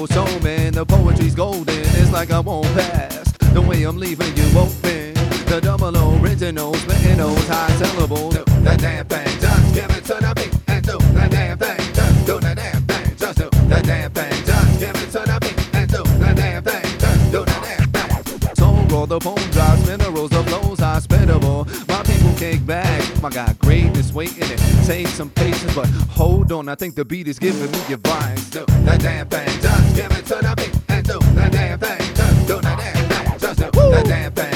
original showman. The poetry's golden, it's like I won't pass. The way I'm leaving you open. The double original, splitting those high syllables. Do the damn thing, just give it to the beat. And do the damn thing, just do the damn thing. Just do the damn thing, just give it to the beat. And do the damn thing, just do the damn thing. So roll the bone drops, minerals, the flows hospitable. My people kick back, my God, greatness waiting. It takes some patience, but hold on, I think the beat is giving me your vibes. Do the damn thing, just give it to the beat. And do the damn thing, just do the damn thing. Just do the damn thing.